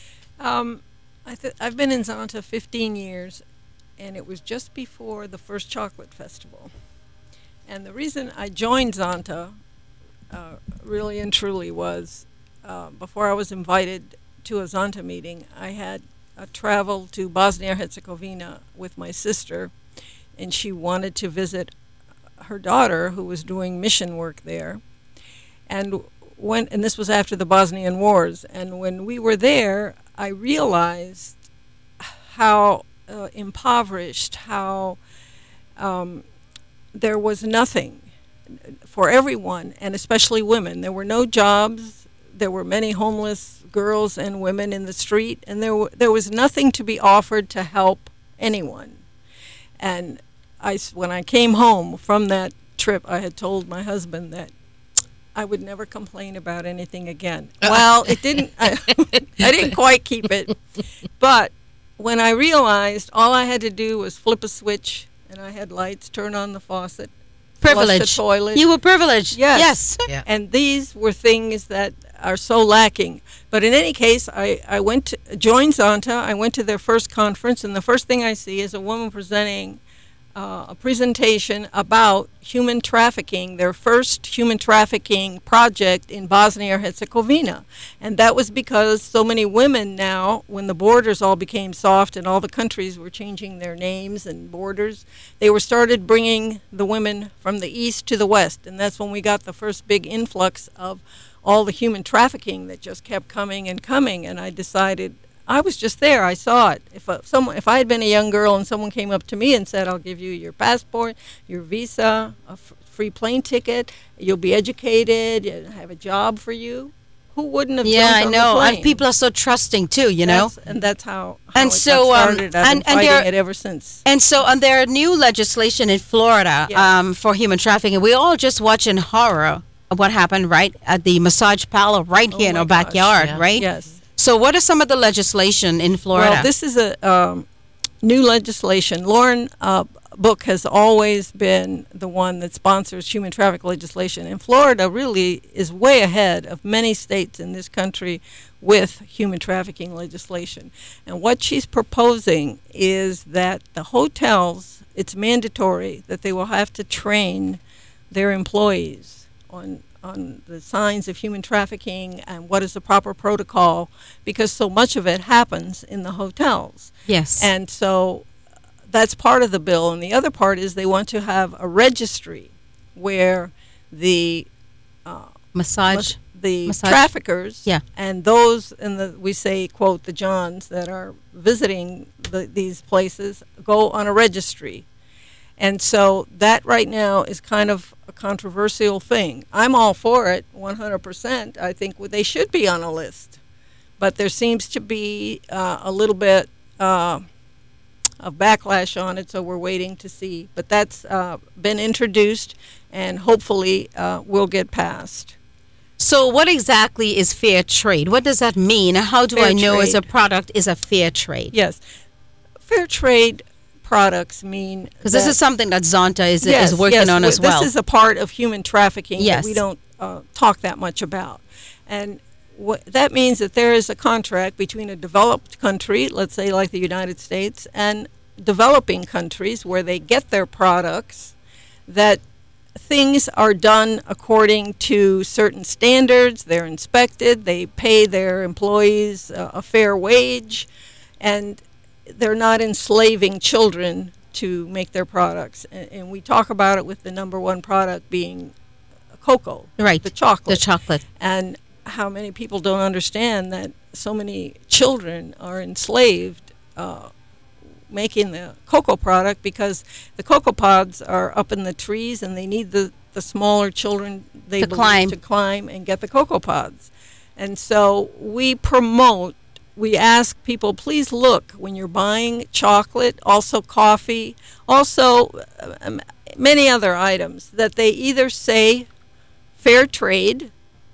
Um, I th- I've been in Zonta fifteen years, and it was just before the first chocolate festival. And the reason I joined Zonta, uh, really and truly, was uh, before I was invited to a Zonta meeting, I had uh, traveled to Bosnia-Herzegovina with my sister, and she wanted to visit her daughter who was doing mission work there. And when and this was after the Bosnian Wars, and when we were there, I realized how uh, impoverished, how um, there was nothing for everyone, and especially women. There were no jobs. There were many homeless girls and women in the street, and there w- there was nothing to be offered to help anyone. And I, s- when I came home from that trip, I had told my husband that I would never complain about anything again. Well, it didn't. I, I didn't quite keep it, but when I realized all I had to do was flip a switch and I had lights, turn on the faucet, flush Privilege. the toilet. You were privileged. Yes. Yes. Yeah. And these were things that are so lacking. But in any case, I, I went to, joined Zonta. I went to their first conference, and the first thing I see is a woman presenting uh, a presentation about human trafficking, their first human trafficking project in Bosnia-Herzegovina. And that was because so many women now, when the borders all became soft and all the countries were changing their names and borders, they were started bringing the women from the east to the west. And that's when we got the first big influx of all the human trafficking that just kept coming and coming. And I decided, I was just there. I saw it. If uh, someone, if I had been a young girl and someone came up to me and said, "I'll give you your passport, your visa, a f- free plane ticket, you'll be educated, you have a job for you," who wouldn't have? Yeah, jumped I on the know. And plane? people are so trusting too, you know. That's, and that's how, how And it so, got um, started. I've and- been and fighting there- it ever since. And so, on their new legislation in Florida Yes. um, for human trafficking, we all just watch in horror of what happened right at the massage parlor right Oh here in my our gosh, backyard, yeah. right? Yes. So, what is some of the legislation in Florida? Well, this is a um, new legislation. Lauren uh, Book has always been the one that sponsors human traffic legislation. And Florida really is way ahead of many states in this country with human trafficking legislation. And what she's proposing is that the hotels, it's mandatory that they will have to train their employees on on the signs of human trafficking and what is the proper protocol, because so much of it happens in the hotels. yes. And so that's part of the bill. And the other part is they want to have a registry where the uh, massage. mas- the massage- traffickers Yeah. and those in the, we say, quote, the Johns that are visiting the, these places go on a registry. And so that right now is kind of a controversial thing. I'm all for it, one hundred percent. I think they should be on a list. But there seems to be uh, a little bit uh, of backlash on it, so we're waiting to see. But that's uh, been introduced and hopefully uh, will get passed. So, what exactly is fair trade? What does that mean? How do Fair I know as a trade. product is a fair trade? Yes. Fair trade products mean Because this that- is something that Zonta is, Yes, is working yes, on w- as well. This is a part of human trafficking Yes. that we don't uh, talk that much about. And what, that means that there is a contract between a developed country, let's say like the United States, and developing countries where they get their products, that things are done according to certain standards, they're inspected, they pay their employees uh, a fair wage, and they're not enslaving children to make their products. And, and we talk about it with the number one product being cocoa, right. the chocolate. The chocolate. And how many people don't understand that so many children are enslaved uh, making the cocoa product, because the cocoa pods are up in the trees and they need the, the smaller children they To believe climb. to climb and get the cocoa pods. And so we promote, we ask people, please look when you're buying chocolate, also coffee, also um, many other items, that they either say fair trade,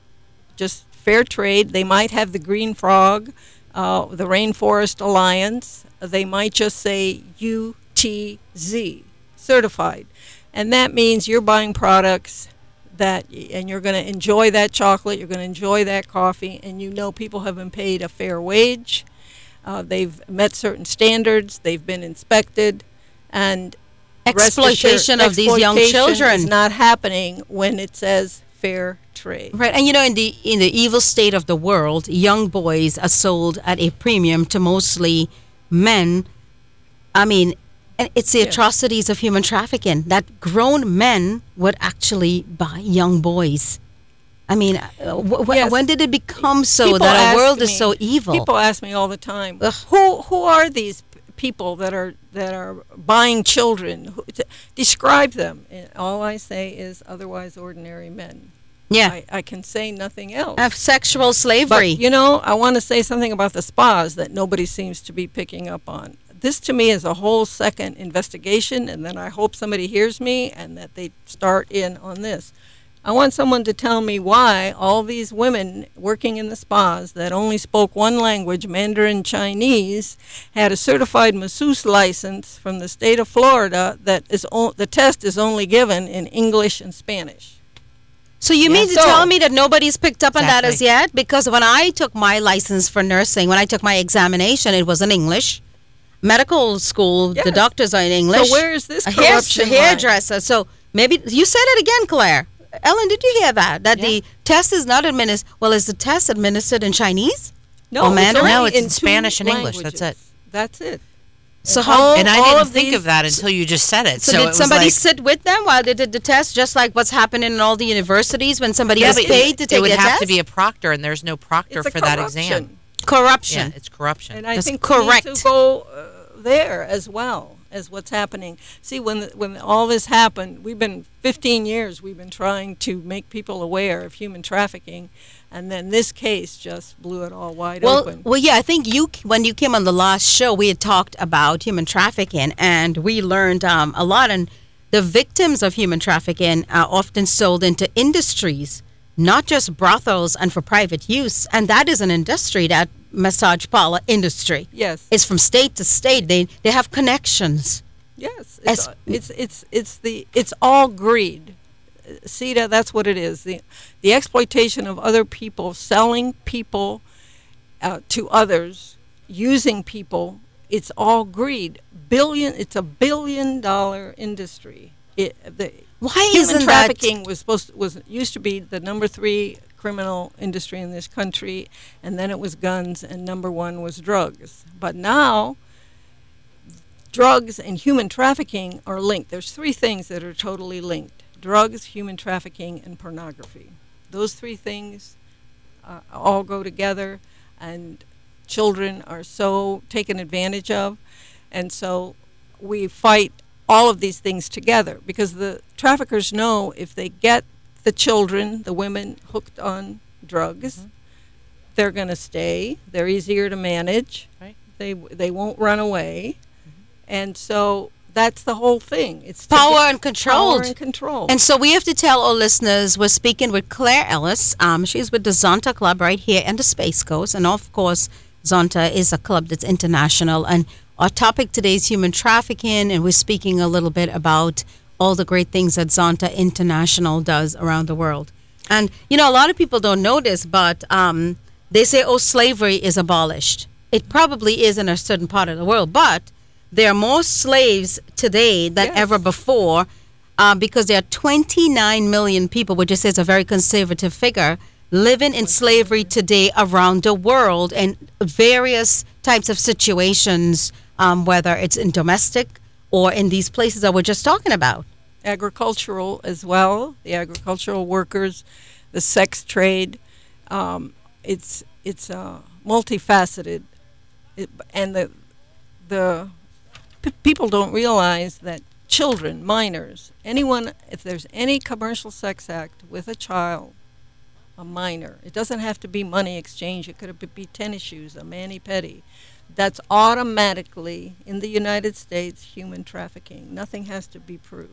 just fair trade. They might have the Green Frog, uh, the Rainforest Alliance. They might just say U T Z, certified. And that means you're buying products that, and you're going to enjoy that chocolate, you're going to enjoy that coffee, and you know people have been paid a fair wage. Uh, they've met certain standards, they've been inspected, and rest assured, Exploitation of these young exploitation children. is not happening when it says fair trade. Right, and you know, in the in the evil state of the world, young boys are sold at a premium to mostly men. I mean, and it's the Yes. atrocities of human trafficking that grown men would actually buy young boys. I mean, uh, wh- wh- Yes. when did it become so People that our ask world is me- so evil? People ask me all the time, Ugh. who who are these p- people that are that are buying children? Who, t- describe them. And all I say is otherwise ordinary men. yeah, I, I can say nothing else. of sexual But slavery. you know, I want to say something about the spas that nobody seems to be picking up on. This to me is a whole second investigation, and then I hope somebody hears me and that they start in on this. I want someone to tell me why all these women working in the spas that only spoke one language, Mandarin Chinese, had a certified masseuse license from the state of Florida that is o- the test is only given in English and Spanish. So you Yeah. mean to So- tell me that nobody's picked up on that as Exactly. yet? Because when I took my license for nursing, when I took my examination, it was in English. Medical school, the Yes. doctors are in English. So where is this a hair, corruption line? hairdresser? So maybe you said it again, Claire. Ellen, did you hear that? That Yeah. the test is not administered. Well, is the test administered in Chinese? No, Oh, it's Mandarin? only No, it's in two Spanish and English, that's languages. That's it. So And how? all- And I all didn't of think these- of that until you just said it. So, So, it did was somebody like, sit with them while they did the test, just like what's happening in all the universities when somebody yeah, is but paid to it take would a have test? to be a proctor, and there's no proctor It's a for that corruption. exam. corruption. Yeah, it's corruption. And I That's think we correct. need to go uh, there as well as what's happening. See, when the, when all this happened, we've been fifteen years. We've been trying to make people aware of human trafficking, and then this case just blew it all wide Well, open. well, yeah, I think you when you came on the last show, we had talked about human trafficking, and we learned um, a lot. And the victims of human trafficking are often sold into industries, not just brothels and for private use. And that is an industry, that massage parlor industry. Yes, It's from state to state. They they have connections. yes. as- It's, it's it's it's the it's all greed. Uh, Sita, that's what it is. The the exploitation of other people, selling people uh, to others, using people. It's all greed. Billion. It's a billion dollar industry. It, the Why human isn't that? trafficking was supposed to, was used to be the number three criminal industry in this country, and then it was guns, and number one was drugs. But now, drugs and human trafficking are linked. There's three things that are totally linked: drugs, human trafficking, and pornography. Those three things uh, all go together, and children are so taken advantage of, and so we fight all of these things together because the traffickers know if they get the children, the women hooked on drugs, Mm-hmm. they're going to stay. They're easier to manage. Right. They they won't run away, and so that's the whole thing. It's to Power get and control. Power and control. And so we have to tell our listeners we're speaking with Claire Ellis. Um, she's with the Zonta Club right here in the Space Coast. And of course, Zonta is a club that's international. And our topic today is human trafficking. And we're speaking a little bit about all the great things that Zonta International does around the world. And, you know, a lot of people don't know this, but um, they say, oh, slavery is abolished. It probably is in a certain part of the world, but there are more slaves today than Yes. ever before uh, because there are twenty-nine million people, which is a very conservative figure, living in slavery today around the world in various types of situations, um, whether it's in domestic or in these places that we're just talking about. Agricultural as well, the agricultural workers, the sex trade. Um, it's it's uh, multifaceted, it, and the the p- people don't realize that children, minors, anyone, if there's any commercial sex act with a child, a minor, it doesn't have to be money exchange. It could be tennis shoes, a mani-pedi. That's automatically in the United States human trafficking. Nothing has to be proved.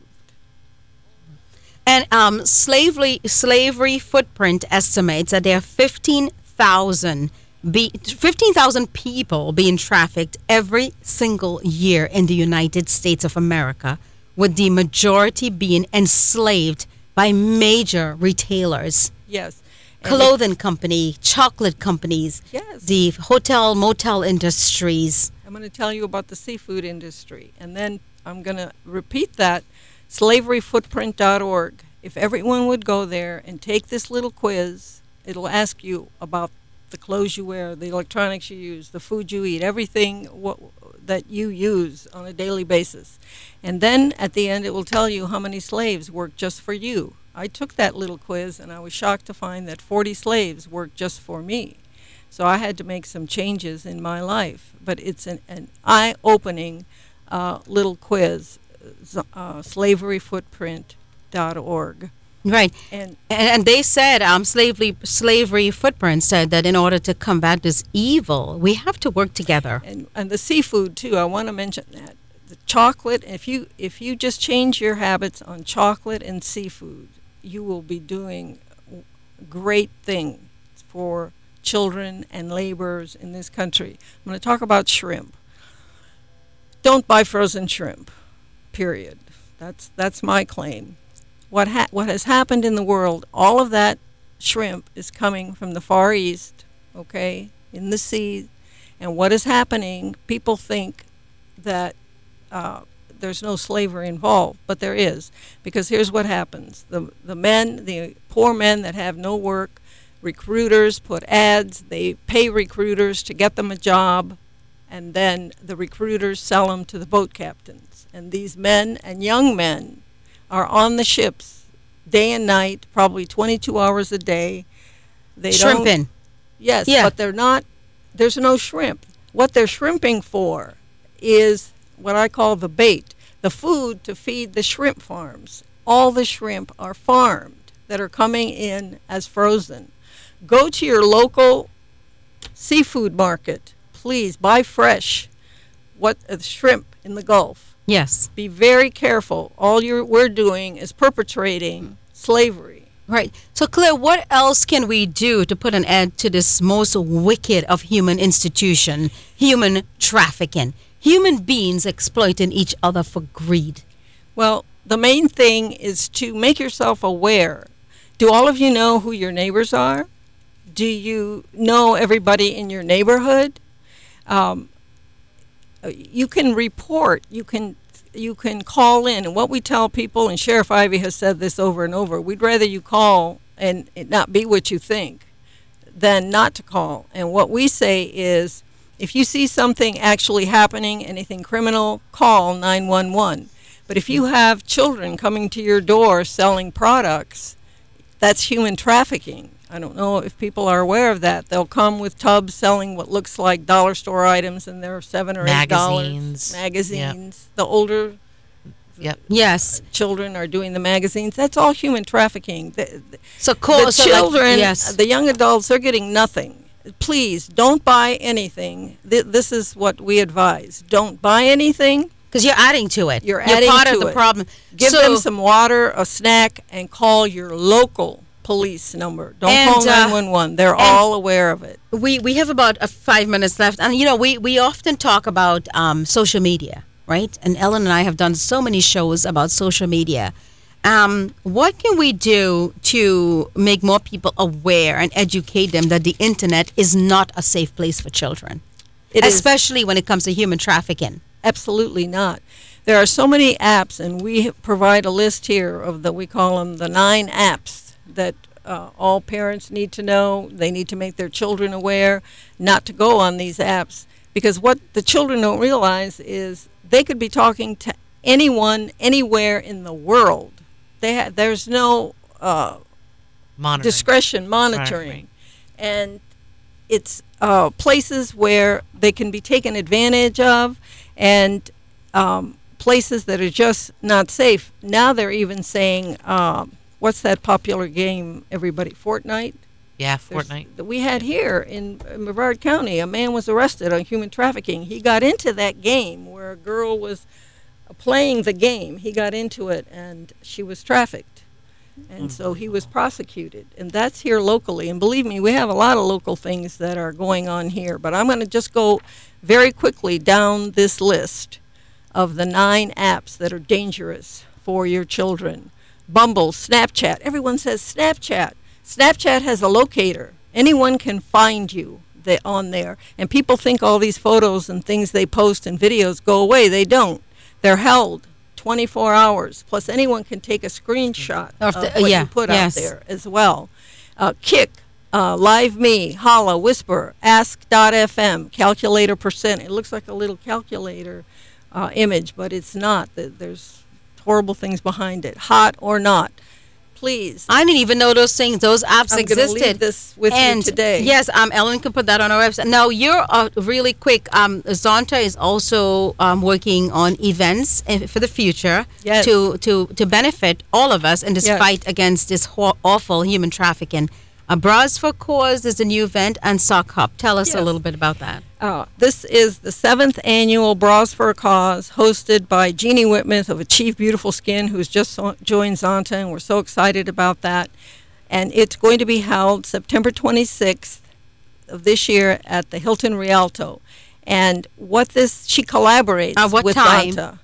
And um, slavery slavery footprint estimates that there are fifteen thousand be, fifteen thousand people being trafficked every single year in the United States of America, with the majority being enslaved by major retailers, Yes. And clothing company, chocolate companies, Yes. the hotel motel industries. I'm going to tell you about the seafood industry, and then I'm going to repeat that, slavery footprint dot org. If everyone would go there and take this little quiz, it'll ask you about the clothes you wear, the electronics you use, the food you eat, everything what, that you use on a daily basis. And then at the end, it will tell you how many slaves work just for you. I took that little quiz, and I was shocked to find that forty slaves worked just for me. So I had to make some changes in my life. But it's an, an eye-opening uh, little quiz, uh, slavery footprint dot org. Right. And And, and they said, um, slavery slavery footprint said that in order to combat this evil, we have to work together. and and the seafood too. I want to mention that the chocolate. If you if you just change your habits on chocolate and seafood, you will be doing great things for children and laborers in this country. I'm going to talk about shrimp. Don't buy frozen shrimp, period. That's that's my claim. What ha- what has happened in the world, all of that shrimp is coming from the Far East, okay, in the sea. And what is happening, people think that uh, there's no slavery involved, but there is. Because here's what happens. The, the men, the poor men that have no work, recruiters put ads, they pay recruiters to get them a job, and then the recruiters sell them to the boat captains. And these men and young men are on the ships day and night, probably twenty-two hours a day. They don't- Shrimping. Yes, Yeah. but they're not, there's no shrimp. What they're shrimping for is what I call the bait, the food to feed the shrimp farms. All the shrimp are farmed that are coming in as frozen. Go to your local seafood market. Please buy fresh what uh, shrimp in the Gulf. Yes. Be very careful. All you're, we're doing is perpetrating slavery. Right. So, Claire, what else can we do to put an end to this most wicked of human institution, human trafficking, human beings exploiting each other for greed? Well, the main thing is to make yourself aware. Do all of you know who your neighbors are? Do you know everybody in your neighborhood? Um, you can report. You can you can call in. And what we tell people, and Sheriff Ivey has said this over and over, we'd rather you call and it not be what you think than not to call. And what we say is, if you see something actually happening, anything criminal, call nine one one. But if you have children coming to your door selling products, that's human trafficking. I don't know if people are aware of that. They'll come with tubs selling what looks like dollar store items, and they're seven or eight dollars. Magazines. Magazines. The older Yep. Yes. children are doing the magazines. That's all human trafficking. The, the- So, call the so like- children, yes. the young adults, they're getting nothing. Please don't buy anything. Th- this is what we advise. Don't buy anything. Because you're adding to it. You're adding part to of the it. problem. Give so, them some water, a snack, and call your local police number. Don't And, call uh, nine one one. They're all aware of it. we we have about uh, five minutes left, and you know we we often talk about um, social media, right? And Ellen and I have done so many shows about social media. Um, what can we do to make more people aware and educate them that the internet is not a safe place for children, It is especially when it comes to human trafficking? absolutely not. There are so many apps, and we provide a list here of the, we call them the nine apps that uh, all parents need to know. They need to make their children aware not to go on these apps, because what the children don't realize is they could be talking to anyone, anywhere in the world. They ha- there's no uh, Monitoring. discretion monitoring. Right, right. And it's uh, places where they can be taken advantage of, and um, places that are just not safe. Now they're even saying, um, what's that popular game, everybody, Fortnite? Yeah, There's- Fortnite. that we had here in, in Brevard County. A man was arrested on human trafficking. He got into that game where a girl was playing the game. He got into it, and she was trafficked. And so he was prosecuted. And that's here locally. And believe me, we have a lot of local things that are going on here. But I'm going to just go very quickly down this list of the nine apps that are dangerous for your children. Bumble, Snapchat. Everyone says Snapchat. Snapchat has a locator. Anyone can find you the- on there. And people think all these photos and things they post and videos go away. They don't. They're held twenty-four hours. Plus, anyone can take a screenshot Of of, the- what yeah, you put yes. out there as well. Uh, Kick, uh, Live Me, Holla, Whisper, Ask dot f m, Calculator Percent. It looks like a little calculator uh, image, but it's not. Th- There's horrible things behind it. Hot or Not. Please. I didn't even know those things, those apps I'm gonna existed. leave this with you and today. Yes, um, Ellen can put that on our website. Now, you're uh, really quick. Um, Zonta is also um, working on events uh, for the future Yes. to, to, to benefit all of us in this Yes. fight against this ho- awful human trafficking. Uh, Bras for Cause is a new event, and Sock Hop. Tell us a Yes. little bit about that. Uh, this is the seventh annual Bras for a Cause, hosted by Jeannie Whitman of Achieve Beautiful Skin, who's just so- joined Zonta, and we're so excited about that. And it's going to be held September twenty-sixth of this year at the Hilton Rialto. And what this, she collaborates Uh, what with time? Zonta.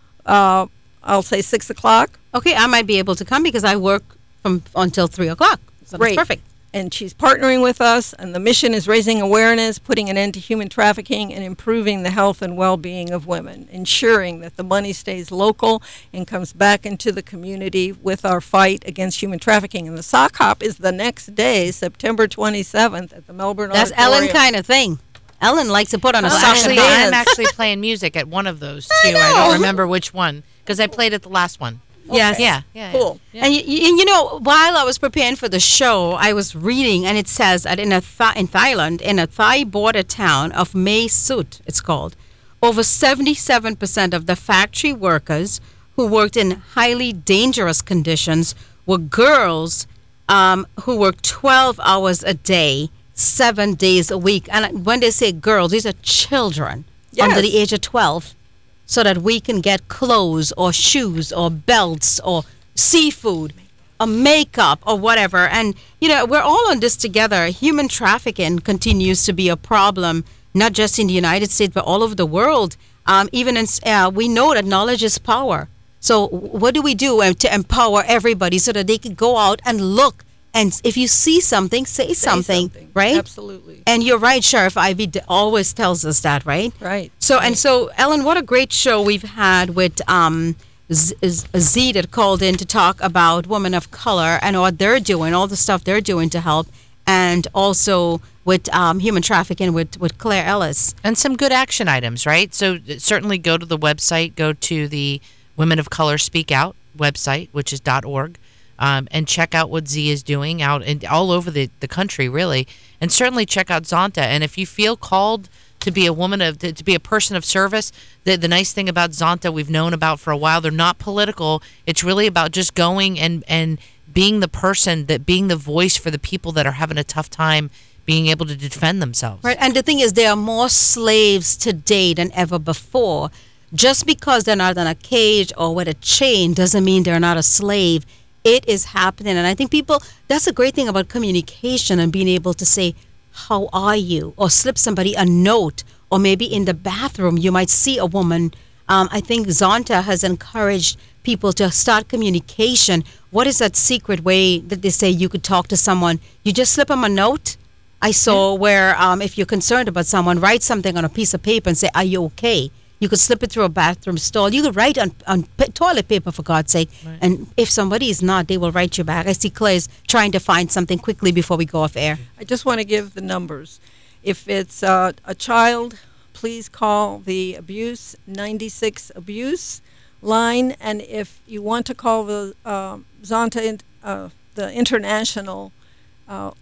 Uh, I'll say six o'clock. Okay, I might be able to come because I work from until three o'clock. So Great. that's perfect. And she's partnering with us, and the mission is raising awareness, putting an end to human trafficking, and improving the health and well-being of women, ensuring that the money stays local and comes back into the community with our fight against human trafficking. And the Sock Hop is the next day, September twenty-seventh, at the Melbourne That's Auditorium. Ellen kind of thing. Ellen likes to put on a Oh, sock Actually, and I'm dance. actually playing music at one of those too. I, know. don't remember which one because I played at the last one. Yes. Yeah, yeah, yeah. Cool. Yeah. And you, you, you know, while I was preparing for the show, I was reading, and it says that in a Th- in Thailand, in a Thai border town of Mae Sut, it's called, over seventy-seven percent of the factory workers who worked in highly dangerous conditions were girls um, who worked twelve hours a day, seven days a week. And when they say girls, these are children under Yes. the age of twelve. So that we can get clothes or shoes or belts or seafood or makeup or whatever. And, you know, we're all on this together. Human trafficking continues to be a problem, not just in the United States, but all over the world. Um, even in, uh, we know that knowledge is power. So what do we do uh, to empower everybody so that they can go out and look? And if you see something, say, Say something, right? Absolutely. And you're right, Sheriff Ivy d- always tells us that, right? Right. So and so, Ellen, what a great show we've had with um, Z, Z Z that called in to talk about women of color and what they're doing, all the stuff they're doing to help, and also with um, human trafficking with, with Claire Ellis. And some good action items, right? So uh, certainly go to the website, go to the Women of Color Speak Out website, which is .org, um, and check out what Z is doing out and all over the, the country, really. And certainly check out Zonta. And if you feel called to be a woman of to, to be a person of service, the the nice thing about Zonta we've known about for a while, they're not political. It's really about just going and and being the person that being the voice for the people that are having a tough time being able to defend themselves. Right, and the thing is, there are more slaves today than ever before. Just because they're not in a cage or with a chain doesn't mean they're not a slave. It is happening, and I think people, that's a great thing about communication and being able to say, how are you? Or slip somebody a note, or maybe in the bathroom you might see a woman. Um, I think Zonta has encouraged people to start communication. What is that secret way that they say you could talk to someone? You just slip them a note. I saw where um, if you're concerned about someone, write something on a piece of paper and say, are you okay? You could slip it through a bathroom stall. You could write on, on p- toilet paper, for God's sake. Right. And if somebody is not, they will write you back. I see Claire's trying to find something quickly before we go off air. I just want to give the numbers. If it's uh, a child, please call the Abuse ninety-six Abuse line. And if you want to call the uh, Zonta, uh, the international uh,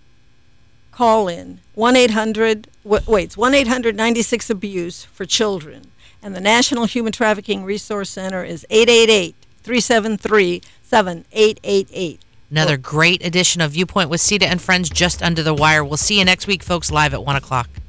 call in, one eight hundred, w- wait, it's one eight hundred ninety-six Abuse for children. And the National Human Trafficking Resource Center is eight eight eight, three seven three, seven eight eight eight. Another great edition of Viewpoint with Sita and Friends just under the wire. We'll see you next week, folks, live at one o'clock.